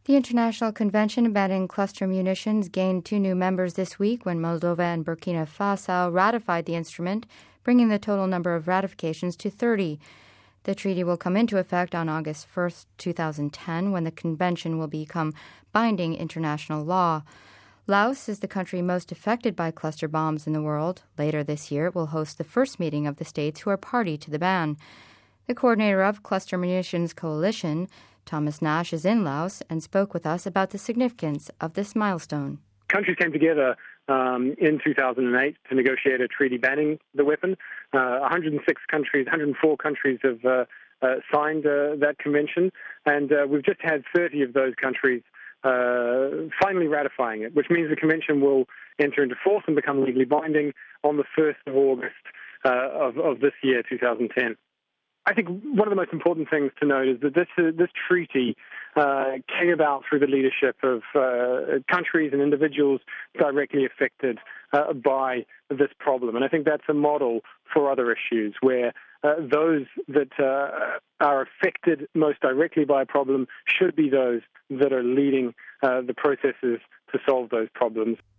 The International Convention banning cluster munitions gained 2 new members this week when Moldova and Burkina Faso ratified the instrument, bringing the total number of ratifications to 30. The treaty will come into effect on August 1, 2010, when the convention will become binding international law. Laos is the country most affected by cluster bombs in the world. Later this year, it will host the first meeting of the states who are party to the ban. The coordinator of Cluster Munitions Coalition, Thomas Nash, is in Laos and spoke with us about the significance of this milestone. Countries came together in 2008 to negotiate a treaty banning the weapon. 104 countries have signed that convention, and we've just had 30 of those countries finally ratifying it, which means the convention will enter into force and become legally binding on the 1st of August of this year, 2010. I think one of the most important things to note is that this treaty came about through the leadership of countries and individuals directly affected by this problem. And I think that's a model for other issues where those that are affected most directly by a problem should be those that are leading the processes to solve those problems.